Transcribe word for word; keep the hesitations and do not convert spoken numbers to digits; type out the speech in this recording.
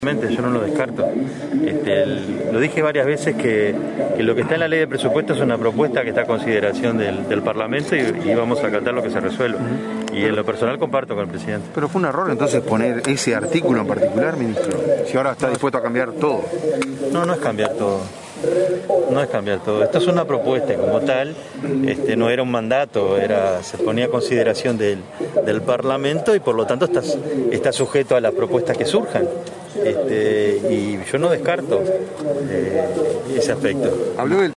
Yo no lo descarto. Este, el, lo dije varias veces que, que lo que está en la ley de presupuesto es una propuesta que está a consideración del, del Parlamento y, y vamos a acatar lo que se resuelva. Uh-huh. Y en lo personal comparto con el presidente. Pero fue un error entonces poner ese artículo en particular, ministro, si ahora está dispuesto a cambiar todo. No, no es cambiar todo. No es cambiar todo. Esto es una propuesta como tal, este, no era un mandato, era, se ponía a consideración del, del Parlamento y por lo tanto está, está sujeto a las propuestas que surjan. Este, y yo no descarto eh, ese aspecto. Habló del